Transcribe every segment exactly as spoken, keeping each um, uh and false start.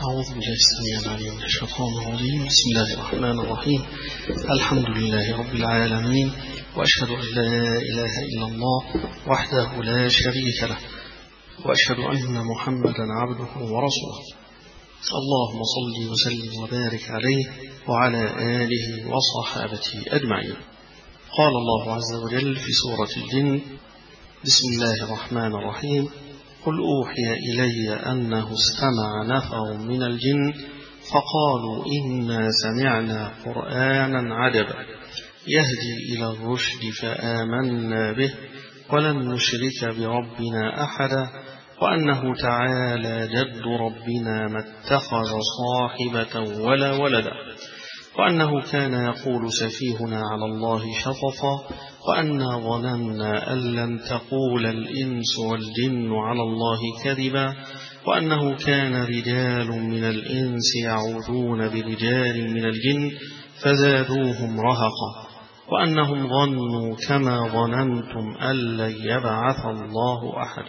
أعوذ بالله السميع العليم من الشيطان الرجيم. بسم الله الرحمن الرحيم. الحمد لله رب العالمين، وأشهد أن لا إله إلا الله وحده لا شريك له، وأشهد أن محمدا عبده ورسوله. اللهم صل وسلم وبارك عليه وعلى آله وصحابته أجمعين. قال الله عز وجل في سورة الجن: بسم الله الرحمن الرحيم. قل أوحي إلي أنه استمع نفر من الجن فقالوا إنا سمعنا قرآنا عجبا يهدي إلى الرشد فآمنا به ولن نشرك بربنا أحدا وأنه تعالى جد ربنا ما اتخذ صاحبة ولا ولدا وأنه كان يقول سفيهنا على الله شططا وأنا ظننا أن لن تقول الإنس والجن على الله كذبا وأنه كان رجال من الإنس يعوذون برجال من الجن فزادوهم رهقا وأنهم ظنوا كما ظننتم أن لن يبعث الله أحدا.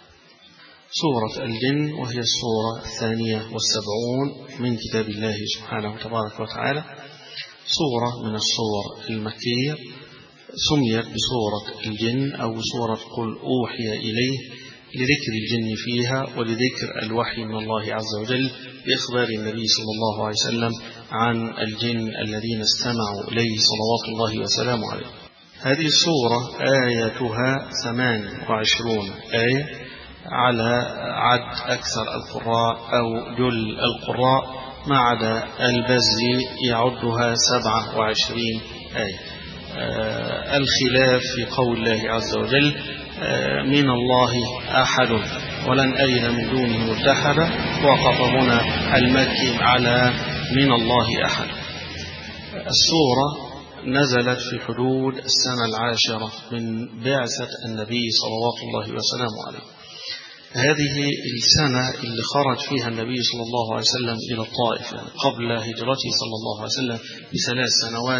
سورة الجن، وهي السورة الثانية والسبعون من كتاب الله سبحانه تبارك وتعالى، سورة من السور المكية، سميت بسورة الجن أو سورة قل أوحي إليه لذكر الجن فيها ولذكر الوحي من الله عز وجل بإخبار النبي صلى الله عليه وسلم عن الجن الذين استمعوا إليه صلوات الله وسلامه عليه. هذه السورة آياتها ثمان وعشرون آية على عد أكثر القراء أو جل القراء، ما عدا البزي يعدها سبعة وعشرين آية. آه الخلاف في قول الله عز وجل: آه من الله أحد ولن أجد من دونه ملتحدا، وقف هنا المكي على من الله أحد. السورة نزلت في حدود السنة العاشرة من بعثة النبي صلوات الله وسلامه عليه. هذه السنة اللي خرج فيها النبي صلى الله عليه وسلم إلى الطائف، يعني قبل هجرته صلى الله عليه وسلم بثلاث سنوات،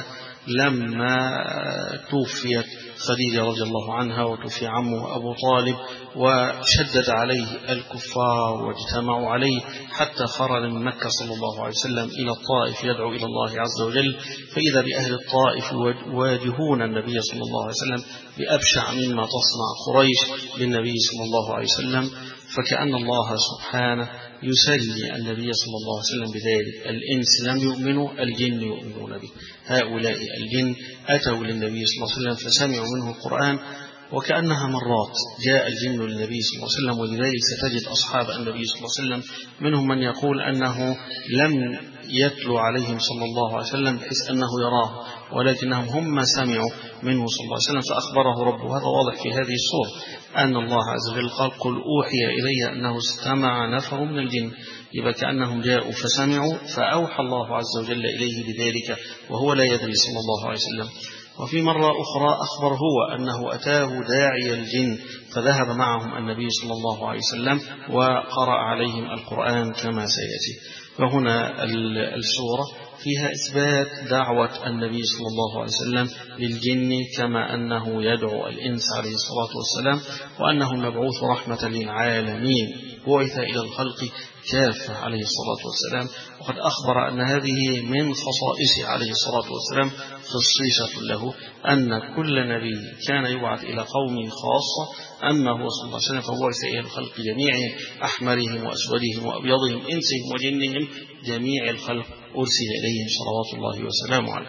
لما توفيت خديجة رضي الله عنها وتوفي عمه أبو طالب وشدد عليه الكفار واجتمعوا عليه حتى خرج من مكة صلى الله عليه وسلم إلى الطائف يدعو إلى الله عز وجل، فإذا بأهل الطائف يواجهون النبي صلى الله عليه وسلم بأبشع مما تصنع قريش بالنبي صلى الله عليه وسلم، فكأن الله سبحانه يسلي النبي صلى الله عليه وسلم بذلك. الإنس لم يؤمنوا، الجن يؤمنون به. هؤلاء الجن أتوا للنبي صلى الله عليه وسلم فسمعوا منه القرآن، وكأنها مرات جاء الجن للنبي صلى الله عليه وسلم، ولذلك ستجد أصحاب النبي صلى الله عليه وسلم منهم من يقول أنه لم يتلو عليهم صلى الله عليه وسلم بحيث أنه يراه، ولكنهم هم سمعوا منه صلى الله عليه وسلم فأخبره ربه. هذا واضح في هذه السورة أن الله عز وجل قال: قل أوحي إلي أنه استمع نفر من الجن، يبقى كأنهم جاءوا فسمعوا فأوحى الله عز وجل إليه بذلك وهو لا يدري صلى الله عليه وسلم. وفي مرة أخرى أخبر هو أنه أتاه داعي الجن فذهب معهم النبي صلى الله عليه وسلم وقرأ عليهم القرآن كما سيأتي. وهنا السورة فيها إثبات دعوة النبي صلى الله عليه وسلم للجن كما أنه يدعو الإنس عليه الصلاة والسلام، وأنه المبعوث رحمة للعالمين، بعث إلى الخلق كافة عليه الصلاة والسلام. وقد أخبر أن هذه من خصائصه عليه الصلاة والسلام، خصيصة له أن كل نبي كان يبعث إلى قومه خاصة، أما هو صلى الله عليه وسلم فبعث إلى الخلق جميعهم، أحمرهم وأسودهم وأبيضهم، إنسهم وجنهم، جميع الخلق أرسل إليهم صلوات الله وسلامه عليه.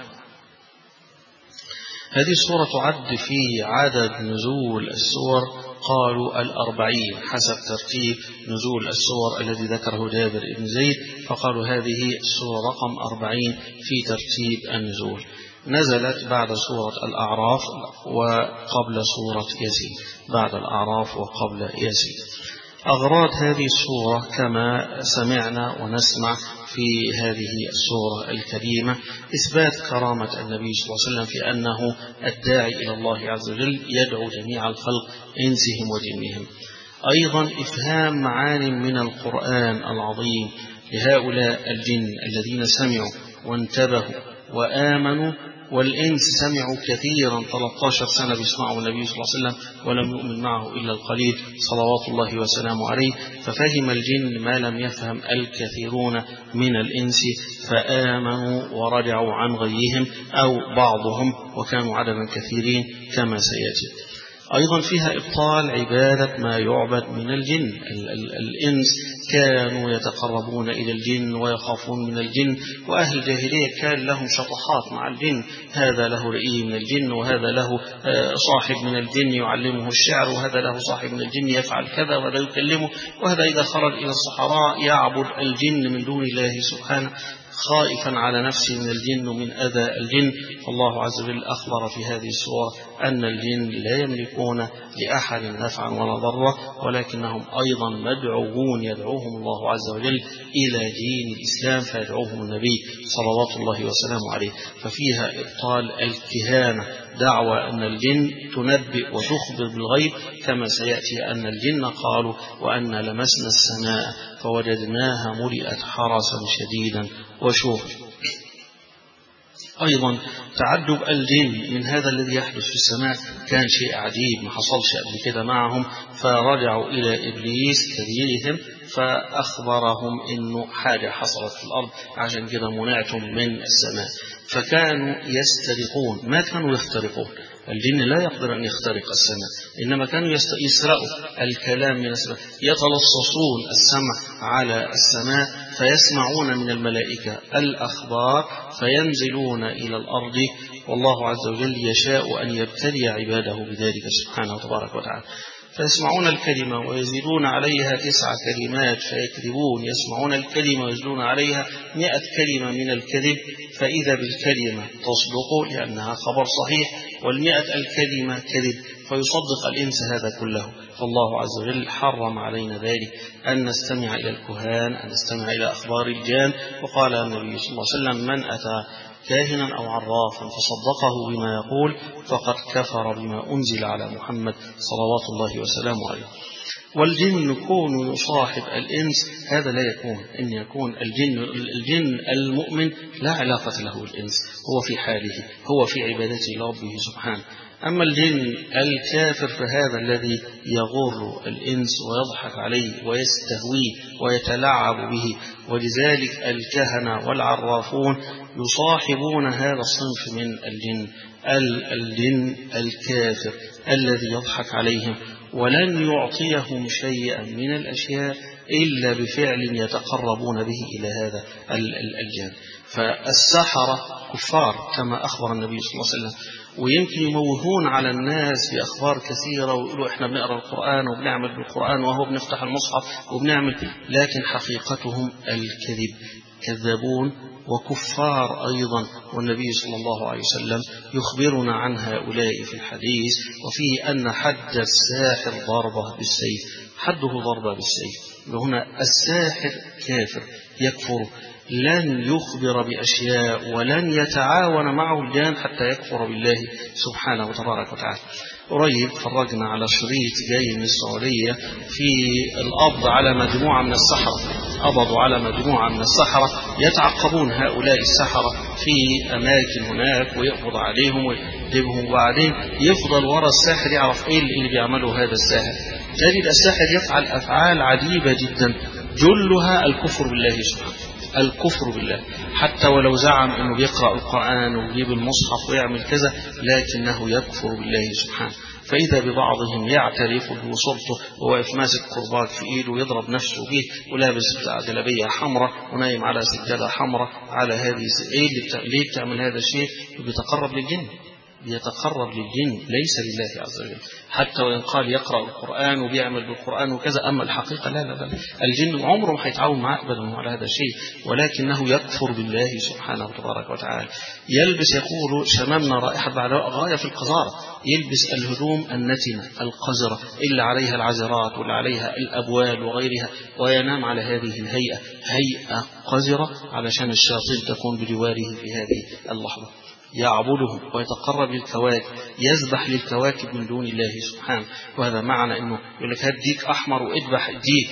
هذه السورة تعد في عدد نزول السور قالوا الأربعين حسب ترتيب نزول السور الذي ذكره جابر بن زيد، فقالوا هذه السورة رقم أربعين في ترتيب النزول. نزلت بعد سورة الأعراف وقبل سورة ياسين، بعد الأعراف وقبل ياسين. أغراض هذه السورة كما سمعنا ونسمع في هذه السورة الكريمة إثبات كرامة النبي صلى الله عليه وسلم في أنه الداعي إلى الله عز وجل يدعو جميع الخلق إنسهم وجنهم. أيضا إفهام معاني من القرآن العظيم لهؤلاء الجن الذين سمعوا وانتبهوا وآمنوا والإنس سمعوا كثيرا ثلاثة عشر سنة بيسمعوا النبي صلى الله عليه وسلم ولم يؤمن معه إلا القليل صلوات الله وسلامه عليه. ففهم الجن ما لم يفهم الكثيرون من الإنس فآمنوا ورجعوا عن غيهم أو بعضهم، وكانوا عددا كثيرين كما سيأتي. أيضا فيها إبطال عبادة ما يعبد من الجن. ال ال الإنس كانوا يتقربون إلى الجن ويخافون من الجن، وأهل الجاهلية كان لهم شطحات مع الجن، هذا له رئي من الجن، وهذا له صاحب من الجن يعلمه الشعر، وهذا له صاحب من الجن يفعل كذا، وهذا يكلمه، وهذا إذا خرج إلى الصحراء يعبد الجن من دون الله سبحانه خائفا على نفسه من الجن ومن أذى الجن. فالله عز وجل أخبر في هذه السورة أن الجن لا يملكون لأحد نفعا ولا ضرا، ولكنهم أيضا مدعوون يدعوهم الله عز وجل إلى دين الإسلام، فيدعوهم النبي صلوات الله وسلامه عليه. ففيها إبطال الكهانة، دعوى أن الجن تنبئ وتخبر بالغيب، كما سيأتي أن الجن قالوا وأن لمسنا السماء فوجدناها ملئت حرسا شديدا وشوفا. أيضا تعجب الجن من هذا الذي يحدث في السماء، كان شيء عجيب ما حصلش قبل كده معهم، فرجعوا إلى إبليس كبيرهم فأخبرهم إنه حاجة حصلت في الأرض عشان كده منعتم من السماء. فكانوا يسترقون، ما كانوا يخترقون، الجن لا يقدر أن يخترق السماء، إنما كانوا يسرقوا الكلام من السماء، يتلصصون السمع على السماء فيسمعون من الملائكة الأخبار فينزلون إلى الأرض، والله عز وجل يشاء أن يبتلي عباده بذلك سبحانه وتبارك وتعالى. فيسمعون الكلمة ويزيدون عليها تسع كلمات فيكذبون، يسمعون الكلمة ويزيدون عليها مئة كلمة من الكذب، فإذا بالكلمة تصدق لأنها خبر صحيح، والمئة الكلمة كذب، فيصدق الإنس هذا كله. فالله عز وجل حرم علينا ذلك، أن نستمع إلى الكهان، أن نستمع إلى أخبار الجان. وقال النبي صلى الله عليه وسلم من أتى كاهنا أو عرافا فصدقه بما يقول فقد كفر بما أنزل على محمد صلوات الله وسلامه عليه. والجن يكون يصاحب الإنس، هذا لا يكون إن يكون الجن الجن المؤمن لا علاقة له بالإنس، هو في حاله، هو في عبادته لربه سبحانه. أما الجن الكافر فهذا الذي يغر الإنس ويضحك عليه ويستهويه ويتلاعب به، ولذلك الكهنة والعرافون يصاحبون هذا الصنف من الجن، الجن الكافر الذي يضحك عليهم ولن يعطيهم شيئا من الأشياء إلا بفعل يتقربون به إلى هذا الجان. فالسحرة كفار كما أخبر النبي صلى الله عليه وسلم، ويمكن يموهون على الناس بأخبار كثيرة ويقولوا إحنا بنقرأ القرآن وبنعمل بالقرآن وهو بنفتح المصحف وبنعمل، لكن حقيقتهم الكذب، كذابون وكفار أيضا. والنبي صلى الله عليه وسلم يخبرنا عن هؤلاء في الحديث، وفيه أن حد الساحر ضربة بالسيف، حده ضربة بالسيف. وهنا الساحر كافر يكفر، لن يخبر بأشياء ولن يتعاون معه الجان حتى يكفر بالله سبحانه وتبارك وتعالى. قريب فرجنا على شريط جاي من السعودية في القبض على مجموعة من السحرة، قبضوا على مجموعة من السحرة يتعقبون هؤلاء السحرة في أماكن هناك ويقبض عليهم ويجيبهم، وبعدين يفضل وراء الساحر يعرف إيه اللي بيعمله هذا الساحر. تجد الساحر يفعل أفعال عجيبة جدا جلها الكفر بالله سبحانه، الكفر بالله، حتى ولو زعم أنه بيقرأ القرآن ويجيب المصحف ويعمل كذا لكنه يكفر بالله سبحانه. فإذا ببعضهم يعترف بصورته وواقف ماسك قرباك في إيده ويضرب نفسه به ولابس جلابية حمراء ونايم على سجادة حمراء على هذه إيه اللي بتعمل؟ ليه بتعمل هذا الشيء؟ بيتقرب للجن، بيتقرب للجن ليس لله عز وجل، حتى وإن قال يقرأ القرآن وبيعمل بالقرآن وكذا، أما الحقيقة لا لا لا، الجن عمره ما هيتعاون معه أبدا على هذا الشيء، ولكنه يكفر بالله سبحانه وتبارك وتعالى. يلبس، يقول شممنا رائحة بعد غاية في القذارة، يلبس الهدوم النتنة القذرة اللي عليها العذرات واللي عليها الأبوال وغيرها، وينام على هذه الهيئة، هيئة قذرة علشان الشياطين تكون بجواره في هذه اللحظة. يعبده ويتقرب للكواكب، يذبح للكواكب من دون الله سبحانه. وهذا معنى انه يقول لك هات ديك احمر واذبح الديك،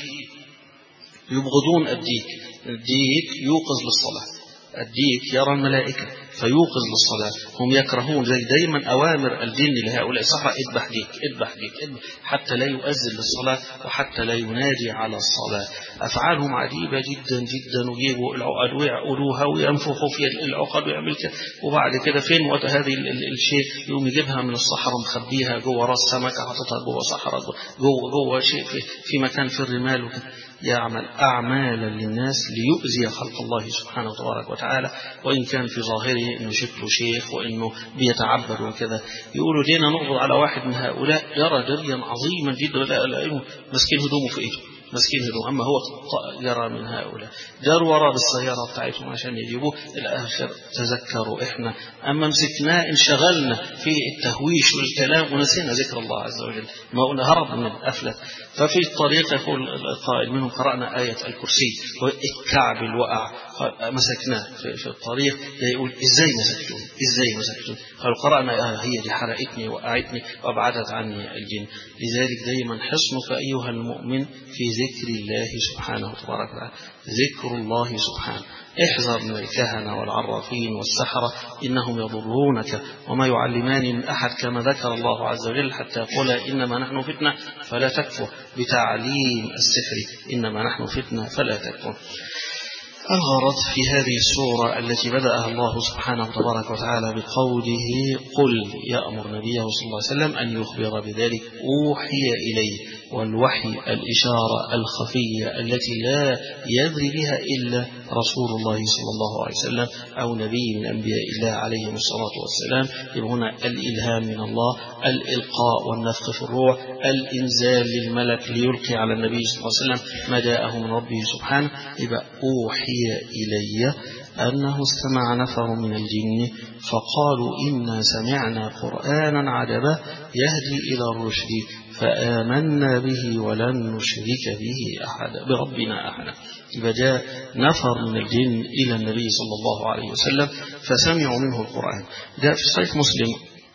يبغضون الديك، الديك يوقظ للصلاة، الديك يرى الملائكة، فيوقظ للصلاة. هم يكرهون زي دايما أوامر الجن لهؤلاء السحرة: اذبح ديك اذبح ديك اذبح، حتى لا يؤذن للصلاة وحتى لا ينادي على الصلاة. أفعالهم عجيبة جدا جدا، ويجيبوا العقد ويعقدوها وينفخوا في العقد ويعمل كده، وبعد كده فين وقت هذه الشيء يقوم يجيبها من الصحراء مخبيها جوه راس سمكة حاططها جوه صحراء جوه جوه شيء في, في مكان في الرمال وكده. يعمل أعمالا للناس ليؤذي خلق الله سبحانه وتبارك وتعالى، وإن كان في ظاهره إنه شكله شيخ وإنه بيتعبد وكذا. يقولوا جينا نقبض على واحد من هؤلاء يرى جريا عظيما جدا، لا لا مسكين هدومه في إيده مسكين هدوم، أما هو يرى من هؤلاء جار وراء بالسيارة بتاعتهم عشان يجيبوه. الآخر تذكروا إحنا أما مسكناه انشغلنا في التهويش والكلام ونسينا ذكر الله عز وجل، ما قلنا هرب من الأفلة. ففي الطريق يقول القائل منهم: قرأنا آية الكرسي والكعب الوقع، مسكناه في الطريق. يقول: إزاي مسكتون إزاي مسكتون؟ قالوا: قرأنا آية هي دي حرقتني وقعتني وأبعدت عني الجن. لذلك دايما حصنك أيها المؤمن في ذكر الله سبحانه وتبارك وتعالى، ذكر الله سبحانه. احذر من الكهنة والعرافين والسحرة، إنهم يضرونك وما يعلمان من أحد كما ذكر الله عز وجل حتى يقول: إنما نحن فتنة فلا تكفر، بتعليم السحر إنما نحن فتنة فلا تكفر. الغرض في هذه السورة التي بدأها الله سبحانه وتبارك وتعالى بقوله: قل يأمر نبيه صلى الله عليه وسلم أن يخبر بذلك أوحي إليه. والوحي الإشارة الخفية التي لا يدري بها إلا رسول الله صلى الله عليه وسلم أو نبي من أنبياء الله عليهم الصلاة والسلام. يبقى هنا الإلهام من الله، الإلقاء والنفخ في الروح، الإنزال للملك ليلقي على النبي صلى الله عليه وسلم ما جاءه من ربه سبحانه. يبقى أوحي إلي أنه استمع نفر من الجن فقالوا: إنا سمعنا قرآنا عجبا يهدي إلى الرشد فآمنا به ولن نشرك به أحدا بربنا أحدا. يبقى جاء نفر من الجن إلى النبي صلى الله عليه وسلم فسمعوا منه القرآن. جاء في صحيح مسلم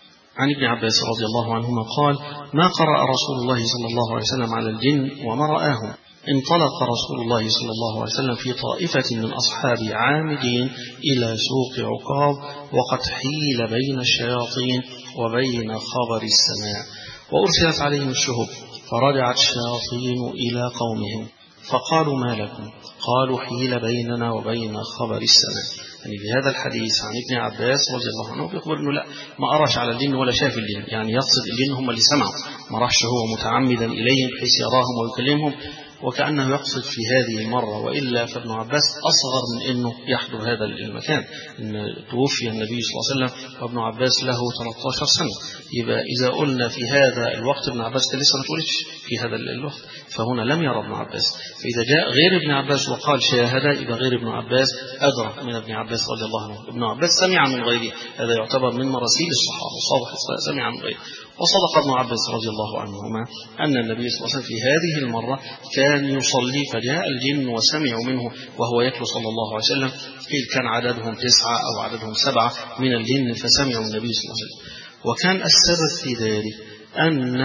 عن ابن عباس رضي الله عنهما قال: ما قرأ رسول الله صلى الله عليه وسلم على الجن وما رآهم. انطلق رسول الله صلى الله عليه وسلم في طائفة من أصحابه عامدين إلى سوق عكاظ، وقد حيل بين الشياطين وبين خبر السماء، وأرسلت عليهم الشهب، فرجعت الشياطين إلى قومهم فقالوا: ما لكم؟ قالوا: حيل بيننا وبين خبر السماء. يعني في هذا الحديث عن ابن عباس رضي الله عنه بيخبر انه لا ما أراش على الجن ولا شاف الجن، يعني يقصد الجن هم اللي سمعوا، ما راحش هو متعمدا إليهم بحيث يراهم ويكلمهم، وكأنه يقصد في هذه المرة. وإلا فابن عباس أصغر من أنه يحضر هذا المكان، إن توفي النبي صلى الله عليه وسلم وابن عباس له ثلاثة عشر سنة. يبقى إذا قلنا في هذا الوقت ابن عباس كان لسه ما اتولدش في هذا الوقت، فهنا لم يرى ابن عباس. فإذا جاء غير ابن عباس وقال شاهد، يبقى غير ابن عباس أدرك من ابن عباس رضي الله عنه. ابن عباس سمع من غيره، هذا يعتبر من مراسيل الصحابة، صادق سمع من غيره. وصدق ابن عباس رضي الله عنهما أن النبي صلى الله عليه وسلم في هذه المرة كان يصلي، فجاء الجن وسمعوا منه وهو يتلو صلى الله عليه وسلم. قيل كان عددهم تسعة أو عددهم سبعة من الجن فسمعوا النبي صلى الله عليه وسلم. وكان السبب في ذلك أن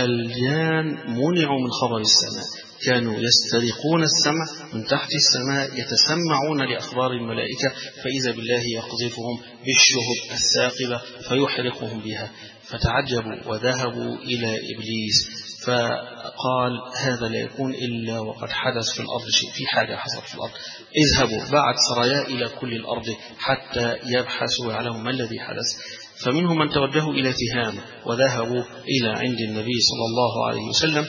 الجان منعوا من خبر السماء، كانوا يسترقون السمع من تحت السماء، يتسمعون لأخبار الملائكة، فإذا بالله يقذفهم بالشهب الثاقبة فيحرقهم بها. فتعجبوا وذهبوا إلى إبليس فقال: هذا لا يكون إلا وقد حدث في الأرض شيء، في حاجة حصلت في الأرض، اذهبوا بعد سرايا إلى كل الأرض حتى يبحثوا ويعلموا ما الذي حدث. فمنهم من توجهوا إلى تهامة وذهبوا إلى عند النبي صلى الله عليه وسلم،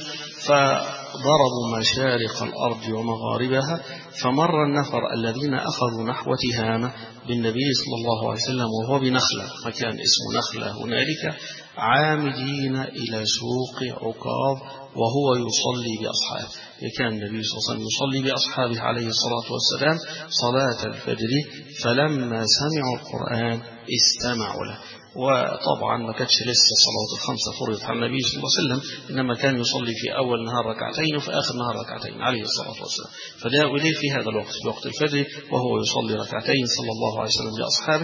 فضربوا مشارق الأرض ومغاربها. فمر النفر الذين أخذوا نحو تهامة بالنبي صلى الله عليه وسلم وهو بنخلة، مكان اسمه نخلة هنالك، عامدين إلى سوق عكاظ وهو يصلي بأصحابه. كان النبي صلى الله عليه وسلم يصلي بأصحابه عليه الصلاة والسلام صلاة الفجر، فلما سمعوا القرآن استمعوا له. وطبعا ما كانتش لسه الصلوات الخمسة فرضت على النبي صلى الله عليه وسلم، إنما كان يصلي في أول نهار ركعتين وفي آخر نهار ركعتين عليه الصلاة والسلام. فجاءوا إليه في هذا الوقت، في وقت الفجر، وهو يصلي ركعتين صلى الله عليه وسلم بأصحابه.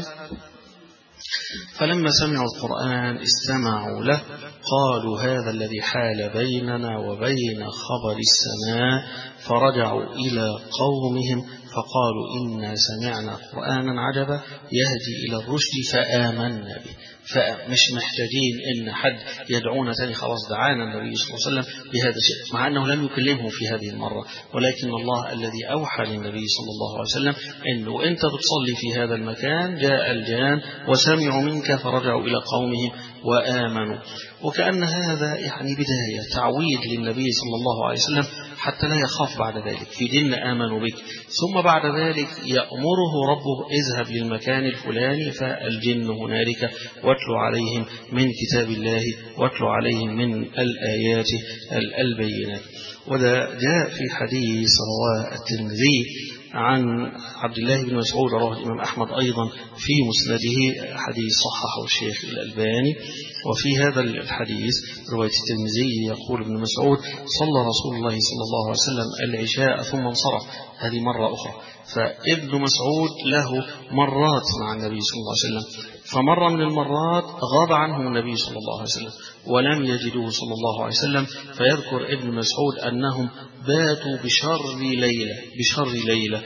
فلما سمعوا القرآن استمعوا له، قالوا: هذا الذي حال بيننا وبين خبر السماء. فرجعوا إلى قومهم فقالوا إنا سمعنا قرآنا عجبا يهدي إلى الرشد فآمنا به. فمش محتاجين إن حد يدعونا تاني، خلاص دعانا النبي صلى الله عليه وسلم بهذا الشيء، مع أنه لم يكلمه في هذه المرة، ولكن الله الذي أوحى للنبي صلى الله عليه وسلم إنه أنت بتصلي في هذا المكان جاء الجان وسمعوا منك فرجعوا إلى قومهم وآمنوا. وكأن هذا يعني بداية تعويد للنبي صلى الله عليه وسلم حتى لا يخاف بعد ذلك في دين آمنوا بك. ثم بعد ذلك يأمره ربه اذهب للمكان الفلاني فالجن هنالك واتلو عليهم من كتاب الله واتلو عليهم من الآيات البينات. وده جاء في حديث رواه الترمذي عن عبد الله بن مسعود، رواه الإمام أحمد أيضا في مسنده، حديث صححه الشيخ الألباني. وفي هذا الحديث رواية الترمذي يقول ابن مسعود صلى رسول الله صلى الله عليه وسلم العشاء ثم انصرف، هذه مرة أخرى. فابن مسعود له مرات مع النبي صلى الله عليه وسلم، فمرة من المرات غاب عنهم النبي صلى الله عليه وسلم ولم يجدوه صلى الله عليه وسلم، فيذكر ابن مسعود أنهم باتوا بشر ليلة بشر ليلة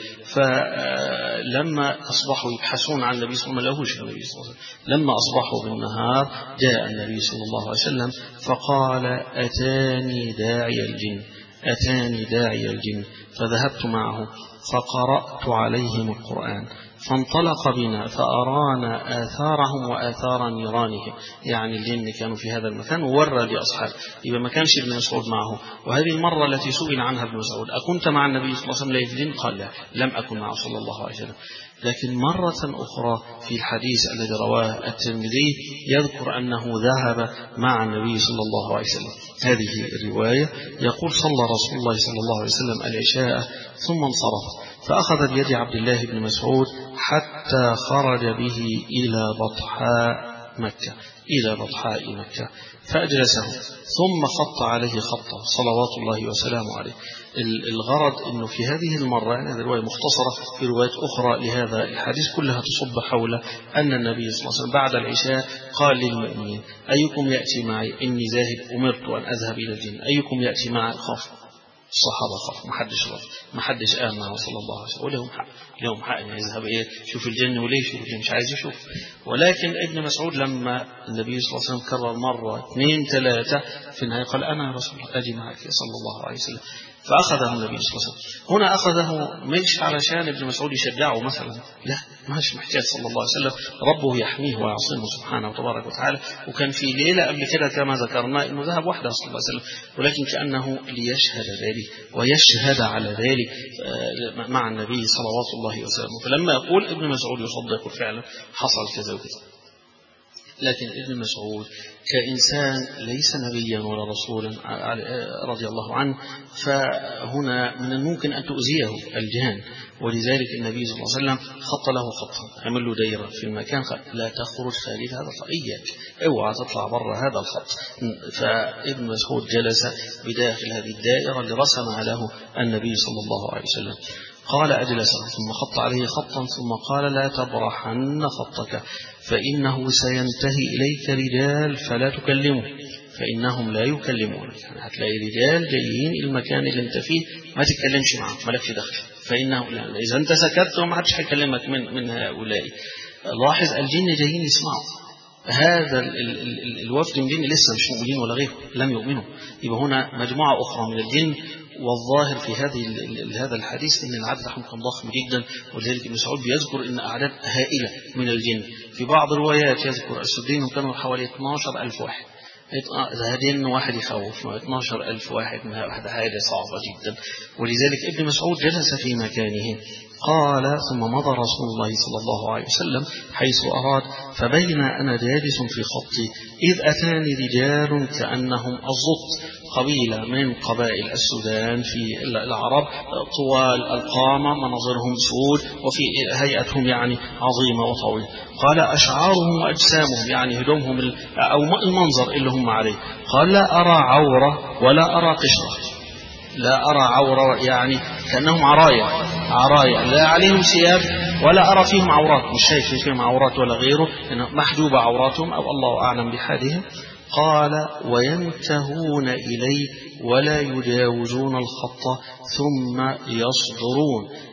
فلما أصبحوا يبحثون عن النبي صلى الله عليه وسلم النبي صلى الله عليه وسلم، لما أصبحوا بالنهار جاء النبي صلى الله عليه وسلم فقال أتاني داعي الجن أتاني داعي الجن فذهبت معه فقرأت عليهم القرآن فانطلق بنا فأرانا آثارهم وآثار نيرانهم، يعني الجن كانوا في هذا المكان وورى لأصحاب، يبقى ما كانش ابن مسعود معه. وهذه المرة التي سئل عنها ابن مسعود أكنت مع النبي صلى الله عليه وسلم ليلة الجن؟ قال لا لم أكن معه صلى الله عليه وسلم. لكن مرة أخرى في الحديث الذي رواه الترمذي يذكر أنه ذهب مع النبي صلى الله عليه وسلم. هذه الرواية يقول صلى رسول الله صلى الله عليه وسلم العشاء ثم انصرف فأخذ بيد عبد الله بن مسعود حتى خرج به إلى بطحاء مكة إلى بطحاء مكة فأجلسه ثم خط عليه خطا صلوات الله وسلامه عليه. الغرض أنه في هذه المرة، يعني هذه الرواية مختصرة، في رواية أخرى لهذا الحديث كلها تصب حول أن النبي صلى الله عليه وسلم بعد العشاء قال للمؤمنين أيكم يأتي معي إني ذاهب أمرت أن أذهب إلى الجن أيكم يأتي معي؟ خاف الصحابة خاف، ما حدش رد، ما حدش آمن معه صلى الله عليه وسلم، ولهم حق لهم حق أن يذهب إيه شوف الجن وليه شوف اللي مش عايز يشوف. ولكن ابن مسعود لما النبي صلى الله عليه وسلم كرر مرة اثنين ثلاثة في النهاية قال أنا يا رسول الله أجي معك صلى الله عليه وسلم، فأخذه النبي صلى الله عليه وسلم. هنا أخذه مش علشان ابن مسعود يشجعه مثلا، لا ماش محتاج صلى الله عليه وسلم، ربه يحميه ويعصمه سبحانه وتبارك وتعالى. وكان في ليلة قبل كده كما ذكرنا إنه ذهب وحده صلى الله عليه وسلم، ولكن كأنه ليشهد ذلك ويشهد على ذلك مع النبي صلوات الله وسلامه. فلما يقول ابن مسعود يصدق فعلا حصل كذا وكذا. لكن ابن مسعود كإنسان ليس نبيا ولا رسولا رضي الله عنه، فهنا من الممكن أن تؤذيه الجهان، ولذلك النبي صلى الله عليه وسلم خط له خطا، عمل له دائرة في المكان، لا تخرج خارج هذا الخط، إياك اوعى تطلع بره هذا الخط. فابن مسعود جلس بداخل هذه الدائرة اللي رسمها له النبي صلى الله عليه وسلم. قال أجلسه ثم خط عليه خطا ثم قال لا تبرحن خطك فإنه سينتهي إليك رجال فلا تكلمه فإنهم لا يكلمونك. يعني هتلاقي رجال جايين المكان اللي انت فيه ما تتكلمش معهم، مالكش دخل، فإنه لا. إذا انت سكت وما حدش هيكلمك من من هؤلاء. لاحظ الجن جايين يسمعوا، هذا ال ال ال الوفد من الجن لسه مش مؤمنين ولا غيره، لم يؤمنوا، يبقى هنا مجموعة أخرى من الجن. والظاهر في هذه هذا الحديث ان العدد كان ضخم جدا، ولذلك ابن مسعود بيذكر ان اعداد هائله من الجن. في بعض الروايات يذكر السدين كانوا حوالي اثناشر ألف واحد، هذين واحد يخوف، اثناشر ألف واحد من واحدة حاجة صعبة جدا. ولذلك ابن مسعود جلس في مكانه. قال ثم مضى رسول الله صلى الله عليه وسلم حيث أراد فبين أنا جالس في خطي إذ أتاني رجال كأنهم الزط، قبيلة من قبائل السودان في العرب، طوال القامة، مناظرهم سود، وفي هيئتهم يعني عظيمة وطويلة. قال أشعارهم وأجسامهم يعني هدومهم أو المنظر اللي هم عليه. قال لا أرى عورة ولا أرى قشرة، لا أرى عورة يعني كأنهم عرايا عرايا لا عليهم ثياب ولا أرى فيهم عورات، مش شايف فيهم عورات ولا غيره، محجوبة عوراتهم أو الله أعلم بحالهم. قال وينتهون إليه ولا يجاوزون الخط ثم يصدرون،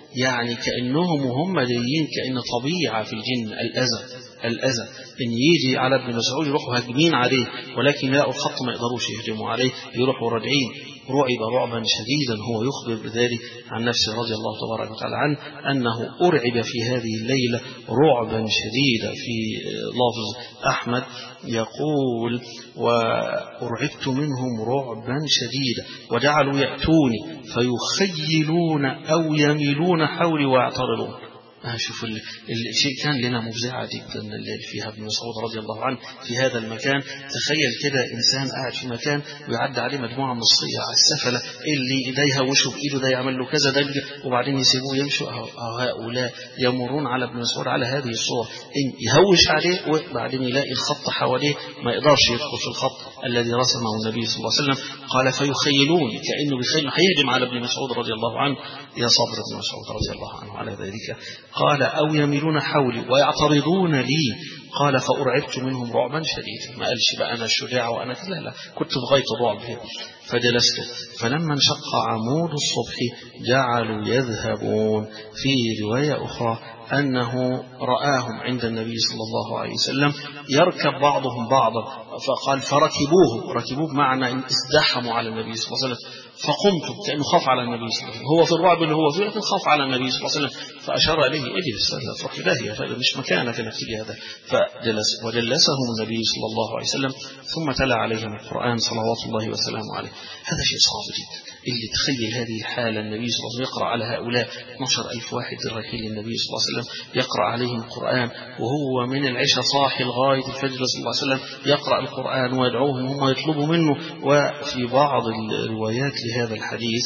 يعني كأنهم وهم جايين كأن طبيعة في الجن الأذى الأذى إن يجي على ابن مسعود يروحوا هاجمين عليه، ولكن لا الخط ما يقدروش يهجموا عليه، يروحوا راجعين. رعب رعبا شديدا، هو يخبر بذلك عن نفسه رضي الله تبارك وتعالى عنه أنه أرعب في هذه الليلة رعبا شديدا. في لفظ أحمد يقول وأرعبت منهم رعبا شديدا وجعلوا يأتوني فيخيلون أو يميلون حولي ويعترضون. شوف الشيء كان لنا مفزعة جدا اللي فيها ابن مسعود رضي الله عنه في هذا المكان. تخيل كده إنسان قاعد في مكان ويعدي عليه مجموعة من الصيع السفلة اللي ده يهوشه بإيده، ده يعمل له كذا، ده وبعدين يسيبوه يمشوا. هؤلاء يمرون على ابن مسعود على هذه الصورة، إن يهوش عليه وبعدين يلاقي الخط حواليه ما يقدرش يدخل في الخط الذي رسمه النبي صلى الله عليه وسلم. قال فيخيلون، كأنه بيخيل هيهجم على ابن مسعود رضي الله عنه. يا صبر ابن مسعود رضي الله عنه على ذلك. قال أو يميلون حولي ويعترضون لي. قال فأرعبت منهم رعبا شديدا. ما قالش بقى أنا الشجاع وأنا كذا، لا، كنت في غاية الرعب هنا. فجلست فلما انشق عمود الصبح جعلوا يذهبون. في رواية أخرى أنه رآهم عند النبي صلى الله عليه وسلم يركب بعضهم بعضا، فقال فركبوه. ركبوه بمعنى إن ازدحموا على النبي صلى الله عليه وسلم. فقمت كأنه خاف على النبي صلى الله عليه وسلم، هو في الرعب اللي هو فيه لكن خاف على النبي صلى الله عليه وسلم. فأشار إليه اجلس، لا تروح داهية، هذا مش مكانك انك تيجي هذا. فجلس وجلسهم النبي صلى الله عليه وسلم ثم تلا عليهم القرآن صلوات الله وسلامه عليه. هذا شيء صعب جدا. اللي تخيل هذه الحالة، النبي صلى الله عليه وسلم يقرأ على هؤلاء اثني عشر ألف واحد الرحيل النبي صلى الله عليه وسلم يقرأ عليهم القرآن، وهو من العشاء صاحي لغاية الفجر صلى الله عليه وسلم يقرأ القرآن ويدعوهم هم يطلبوا منه. وفي بعض الروايات لهذا الحديث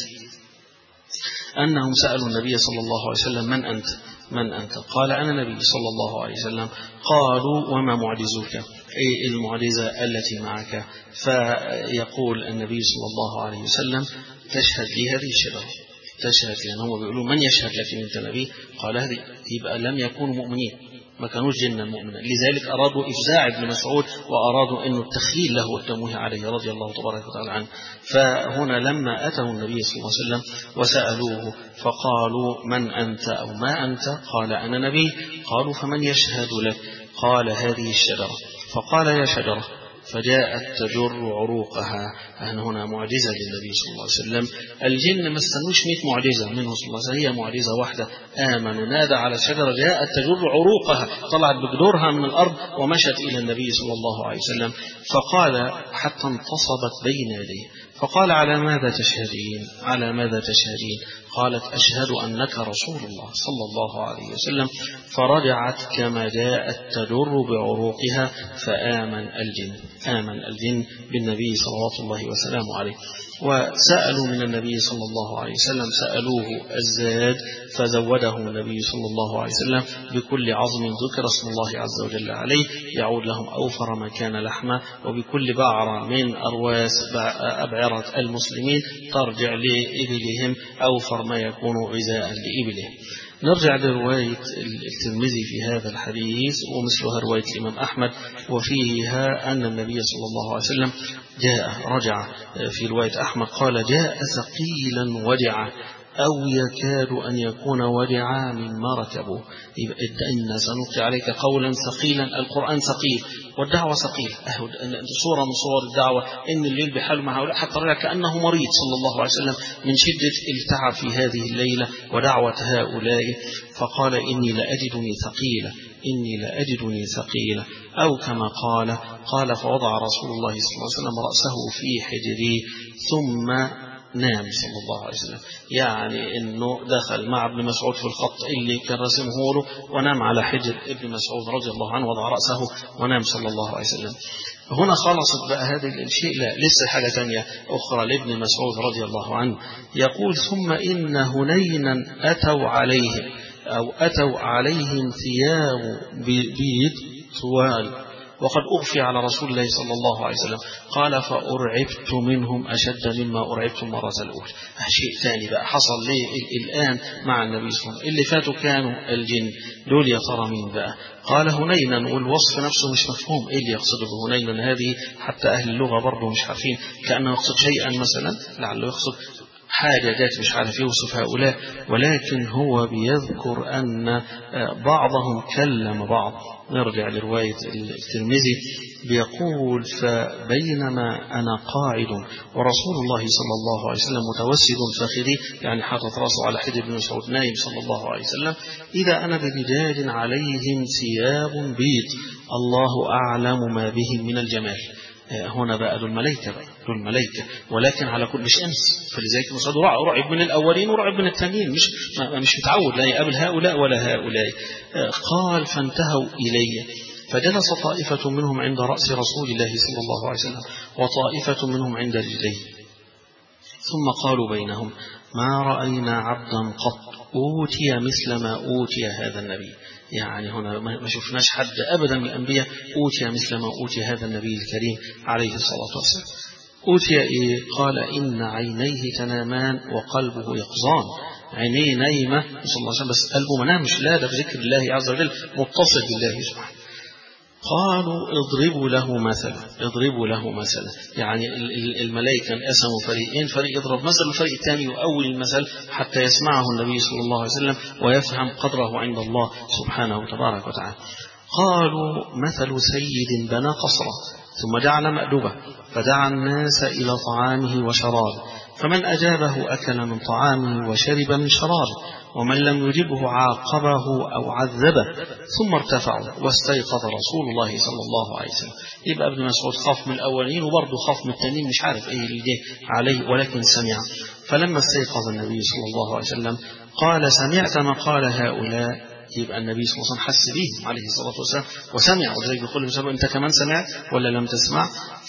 أنهم سألوا النبي صلى الله عليه وسلم من أنت؟ من أنت؟ قال أنا نبي صلى الله عليه وسلم. قالوا وما معجزك؟ أي المعجزة التي معك؟ فيقول النبي صلى الله عليه وسلم تشهد لي هذه الشجرة، تشهد لي. هم بيقولوا من يشهد لك أنت نبي؟ قال هذه. يبقى لم يكونوا مؤمنين، ما كانوش جنا مؤمنا، لذلك أرادوا إفزاع ابن مسعود وأرادوا أنه التخيل له والتمويه عليه رضي الله تبارك وتعالى عنه. فهنا لما أتوا النبي صلى الله عليه وسلم وسألوه فقالوا من أنت أو ما أنت؟ قال أنا نبي. قالوا فمن يشهد لك؟ قال هذه الشجرة. فقال يا شجرة، فجاءت تجر عروقها. أن هنا معجزة للنبي صلى الله عليه وسلم. الجن ما استنوش مئة معجزة منه صلى الله عليه وسلم، هي معجزة واحدة. آمنوا نادى على الشجرة جاءت تجر عروقها، طلعت بجذورها من الأرض ومشت إلى النبي صلى الله عليه وسلم. فقال حتى انتصبت بين يديه. فقال على ماذا تشهدين؟ على ماذا تشهدين؟ قالت أشهد أنك رسول الله صلى الله عليه وسلم. فرجعت كما جاءت تجر بعروقها فآمن الجن، آمن الجن بالنبي صلوات الله وسلامه عليه. وسألوا من النبي صلى الله عليه وسلم، سألوه الزاد فزوده النبي صلى الله عليه وسلم بكل عظم ذكر اسم الله عز وجل عليه يعود لهم أوفر ما كان لحمه، وبكل بعرة من أرواس أبعرة المسلمين ترجع لإبلهم أوفر ما يكون غذاء لإبلهم. نرجع لرواية الترمذي في هذا الحديث ومثلها رواية الإمام أحمد، وفيها أن النبي صلى الله عليه وسلم جاء رجع. في رواية أحمد قال جاء ثقيلا وجعا أو يكاد أن يكون وجعا مما ركبوا. إن سنلقي عليك قولا ثقيلا. القرآن ثقيل والدعوة ثقيل. صورة من صور الدعوة إن الليل بحاله مع هؤلاء حتى رجع كأنه مريض صلى الله عليه وسلم من شدة التعب في هذه الليلة ودعوة هؤلاء. فقال إني لأجدني ثقيلة، إني لأجدني ثقيلة، أو كما قال قال فوضع رسول الله صلى الله عليه وسلم رأسه في حجري ثم نام صلى الله عليه وسلم. يعني انه دخل مع ابن مسعود في الخط اللي كان رسمه له ونام على حجر ابن مسعود رضي الله عنه، وضع رأسه ونام صلى الله عليه وسلم. هنا خلصت بقى هذا الشيء؟ لا، لسه حاجة ثانية أخرى لابن مسعود رضي الله عنه. يقول ثم إن هنينا أتوا عليه أو أتوا عليهم ثياب بيض طوال وقد أغفي على رسول الله صلى الله عليه وسلم. قال فأرعبت منهم أشد مما أرعبت المرة الأولى. شيء ثاني بقى حصل لي الآن مع النبي صلى الله عليه وسلم. اللي فاتوا كانوا الجن، دول يا ترى مين بقى؟ قال هنينا، والوصف نفسه مش مفهوم. إيه اللي يقصده بهنينا هذه؟ حتى أهل اللغة برضه مش عارفين، كأنه يقصد شيئا مثلا، لعله يقصد حاجة جات مش عارف يوصف هؤلاء، ولكن هو بيذكر أن بعضهم كلم بعض. نرجع لرواية الترمذي بيقول: فبينما أنا قاعد ورسول الله صلى الله عليه وسلم متوسد فخذي، يعني حاطط راسه على حجر بن مسعود نايم صلى الله عليه وسلم، إذا أنا برجال عليهم ثياب بيض الله أعلم ما بهم من الجمال. هنا بقى دول الملائكة بقى دول الملائكة، ولكن على كل مش أنس. فلذلك مسعود رعب من الأولين ورعب من الثانيين، مش مش متعود لا يقابل هؤلاء ولا هؤلاء. قال: فانتهوا إلي فجلس طائفة منهم عند رأس رسول الله صلى الله عليه وسلم وطائفة منهم عند رجليه، ثم قالوا بينهم: ما رأينا عبدا قط أوتي مثل ما أوتي هذا النبي. يعني هنا ما شفناش حد أبدا من الأنبياء أوتي مثل ما أوتي هذا النبي الكريم عليه الصلاة والسلام. أوتي إيه؟ قال: إن عينيه تنامان وقلبه يقظان. عينيه نايمة صلى الله عليه وسلم بس قلبه منامش، لا ده بذكر الله عز وجل متصل بالله سبحانه. قالوا: اضربوا له مثلا اضربوا له مثلا. يعني الملائكة انقسموا فريقين، فريق يضرب مثل والفريق الثاني يؤول المثل حتى يسمعه النبي صلى الله عليه وسلم ويفهم قدره عند الله سبحانه وتبارك وتعالى. قالوا: مثل سيد بنى قصرا ثم جعل مأدبة فدعا الناس إلى طعامه وشرابه، فمن أجابه أكل من طعامه وشرب من شرابه، ومن لم يجبه عاقبه أو عذبه، ثم ارتفعوا واستيقظ رسول الله صلى الله عليه وسلم. يبقى ابن مسعود خاف من الأولين وبرضه خاف من التانيين، مش عارف ايه اللي جه عليه، ولكن سمع. فلما استيقظ النبي صلى الله عليه وسلم قال: سمعت ما قال هؤلاء. يبقى النبي صلى الله عليه وسلم حس بهم عليه الصلاة والسلام وسمع، وزي بيقول له: انت كمان سمعت ولا لم تسمع؟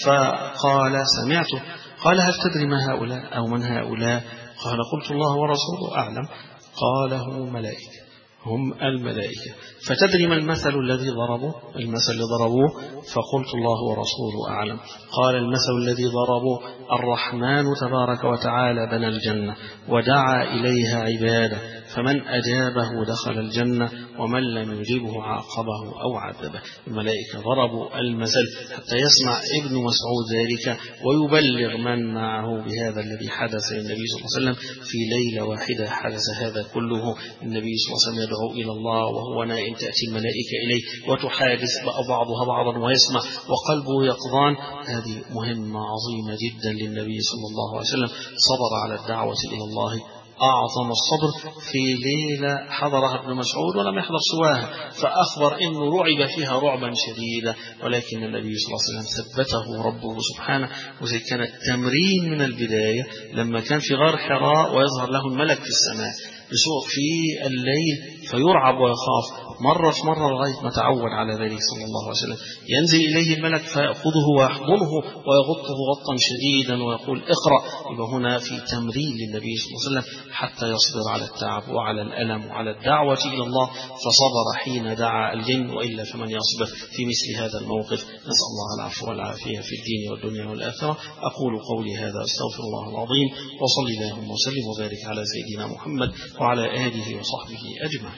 فقال: سمعته. قال: هل تدري ما هؤلاء أو من هؤلاء؟ قال: قلت: الله ورسوله أعلم. قال: هم ملائكة هم الملائكة. فتدري ما المثل الذي ضربوه؟ المثل اللي ضربوه فقلت: الله ورسوله أعلم. قال: المثل الذي ضربوه الرحمن تبارك وتعالى بنى الجنة ودعا إليها عباده، فمن أجابه دخل الجنة ومن لم يجيبه عاقبه أو عذبه. الملائكة ضربوا المثل حتى يسمع ابن مسعود ذلك ويبلغ من معه بهذا الذي حدث للنبي صلى الله عليه وسلم في ليلة واحدة. حدث هذا كله، النبي صلى الله عليه وسلم يدعو إلى الله وهو نائم، تأتي الملائكة إليه وتحادث بعضها بعضا ويسمع وقلبه يقظان. هذه مهمة عظيمة جدا للنبي صلى الله عليه وسلم، صبر على الدعوة إلى الله أعظم الصبر في ليلة حضرها ابن مسعود ولم يحضر سواها، فأخبر إنه رعب فيها رعبا شديدا، ولكن النبي صلى الله عليه وسلم ثبته ربه سبحانه. وزي كان التمرين من البداية لما كان في غار حراء ويظهر له الملك في السماء بسوء في الليل فيرعب ويخاف، مرة في مرة لغاية ما تعود على ذلك صلى الله عليه وسلم. ينزل إليه الملك فيأخذه ويحضنه ويغطه غطا شديدا ويقول: اقرأ. يبقى هنا في تمرين للنبي صلى الله عليه وسلم حتى يصبر على التعب وعلى الألم وعلى الدعوة إلى الله، فصبر حين دعا الجن، وإلا فمن يصبر في مثل هذا الموقف. نسأل الله العفو والعافية في الدين والدنيا والآخرة. أقول قولي هذا أستغفر الله العظيم، وصلي اللهم وسلم وبارك على سيدنا محمد وعلى آله وصحبه أجمعين.